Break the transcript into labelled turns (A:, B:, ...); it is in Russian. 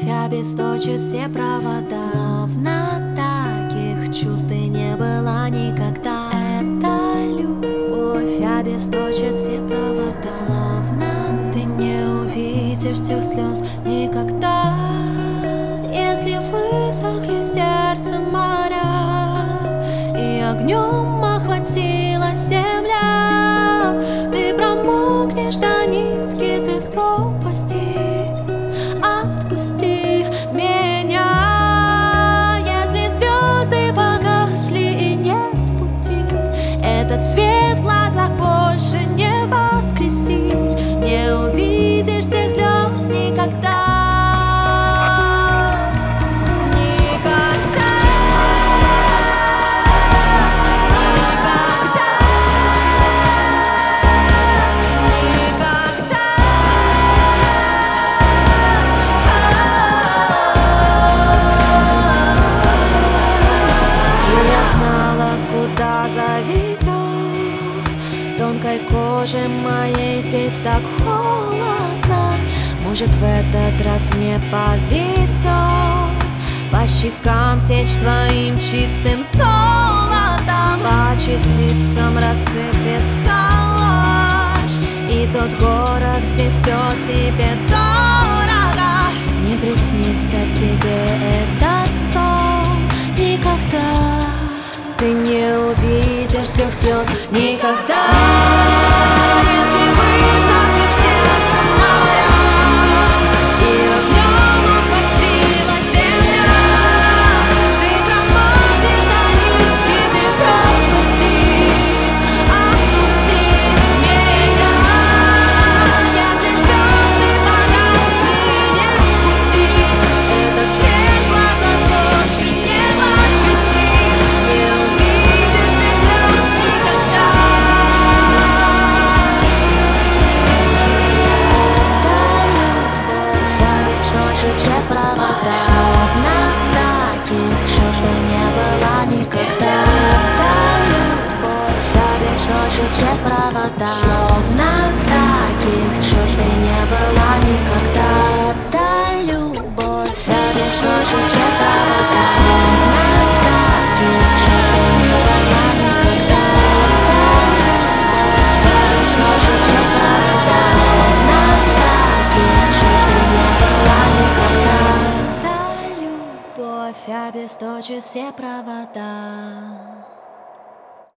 A: Любовь обесточит все провода. Словно таких чувств и не было никогда. Эта любовь обесточит все провода. Словно ты не увидишь тех слез никогда. Если высохли в сердце моря и огнем охватила земля, ты промокнешь до нитки, ты в пропасти. Отпусти меня, если звезды погасли и нет пути. Этот свет в глазах больше не воскресить. Не увидишь тех слез никогда. Заведет тонкой кожи моей здесь так холодно. Может, в этот раз мне повезет по щекам течь твоим чистым золотом. По частицам рассыпется ложь, и тот город, где все тебе дорого, не приснится тебе этот сон никогда. Ты не увидишь тех слез никогда. Если высохли в сердце моря и огнем охватила земля, ты промокнешь до нитки, ты в пропасти. Отпусти меня, если звезды погасли, нет пути. Это свет в глазах больше не воскресить. Не увидишь ты слез никогда. Обесточит все провода. Словно таких чувств не было никогда. Любовь обесточит все провода. Словно таких чувств не было никогда. Да, любовь обесточит все провода. Словно таких чувств не было никогда. Да, любовь обесточит все провода. Словно таких чувств не было никогда. Да, любовь обесточит все провода.